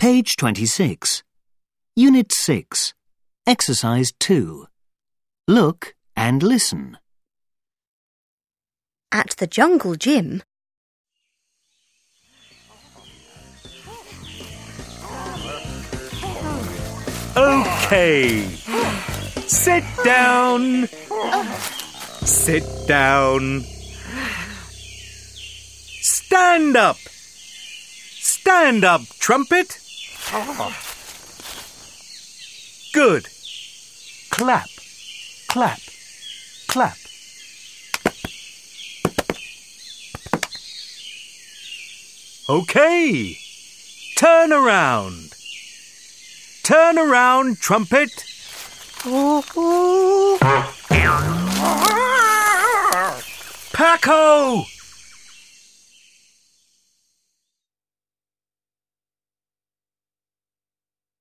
Page 26. Unit 6. Exercise 2. Look and listen. At the jungle gym. OK. Sit down. Sit down. Stand up. Stand up, Trumpet. Good. Clap, clap, clap. OK. Turn around. Turn around, Trumpet. Paco!